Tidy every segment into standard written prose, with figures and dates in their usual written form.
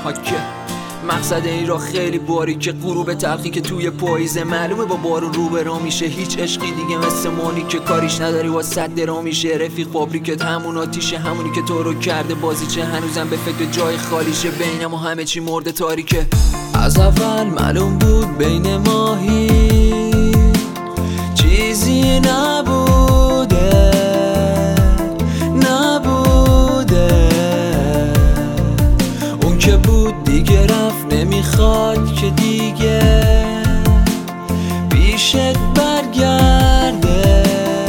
حاکه مقصد این را خیلی باریکه، غروب تلخی که توی پاییزه، معلومه با بارون رو به راه میشه. هیچ عشقی دیگه مثل مانی که کاریش نداری واسه درا میشه. رفیق فابریکت همون آتیشه، همونی که تو رو کرده بازیچه، هنوزم به فکر جای خالیشه. بین ما همه چی مرده تاریکه. از اول معلوم بود بین ما چیزی نبوده اون که بود دیگه رفت، نمیخواد که دیگه پیشت برگرده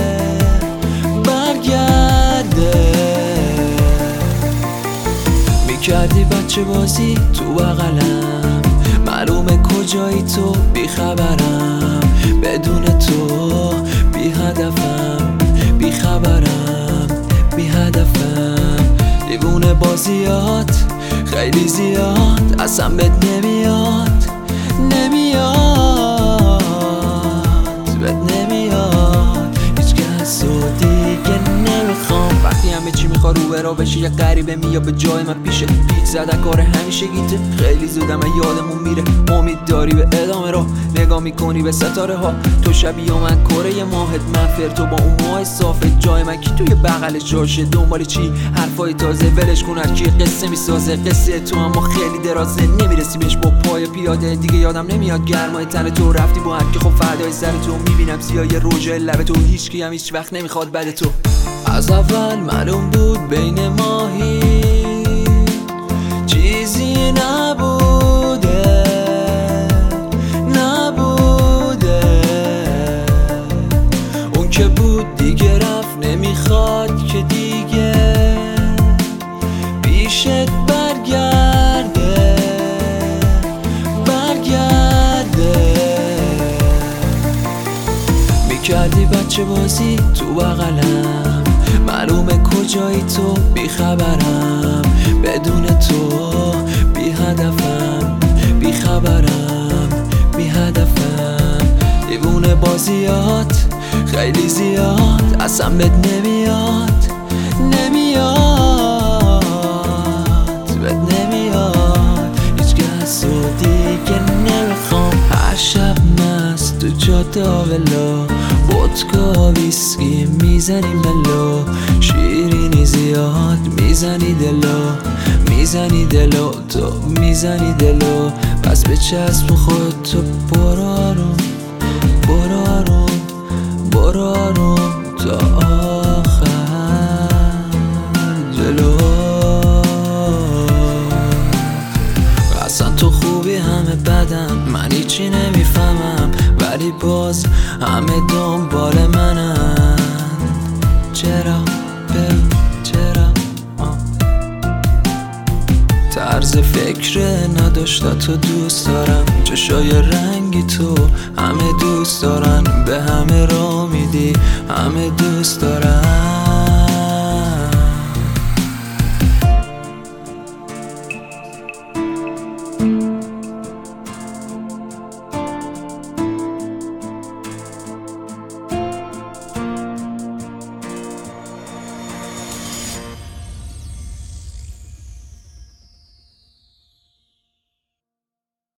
میکردی بچه بازی تو بغلم، معلومه کجایی تو بیخبرم، بدون تو بی خبرم بی هدفم. دیوونه بازیات خیلی زیاد، اصلا بد نمیاد هیچ کس رو دیگه نمیخوام. وقتی همه چی میخواد رو برا بشه، یه غریبه میاد به جای من پیشه. پیچ زده کار همیشه گیته، خیلی زودم یادمون میره. امید داری به ادامه را، نگاه میکنی به ستاره ها. تو شبیه من کره ماهت، من فر تو با اون ماه صافت. جای من کی توی بغل جاشه، دنبال چی حرفای تازه، ولش کن هر کی قصه میسازه. قصه تو اما خیلی درازه، نمیرسی بهش با پای پیاده. دیگه یادم نمیاد گرمای تن تو، رفتی با هر کی خب فردای سر تو. میبینم سیاهی روژه لب تو، هیچکی هم هیچ وقت نمیخواد بد تو. از اول معلوم بود بین ما چیزی نبوده اون که بود دیگه رفت، نمیخواد که دیگه پیشت برگرده میکردی بچه بازی تو بغلم، معلومه کجایی تو بیخبرم، بدون تو بی هدفم. دیوونه بازیات خیلی زیاد، اصلا بد نمیاد هیچ کس رو دیگه نمیخوام. هر شب مست تو جاده آولا، ودکا ویسکی میزنیم بلو، شیرینی زیاد میزنی دلو تو میزنی دلو. پس به چسب خود تو برو آروم تا آخر جلو. اصلا تو خوبی همه بدن، من هیچی نمیفهمم، ولی باز همه دنبال منن. چرا طرز فکر نداشته تو دوست دارم، چشای رنگی تو همه دوست دارن، به همه را میدی همه دوست دارن.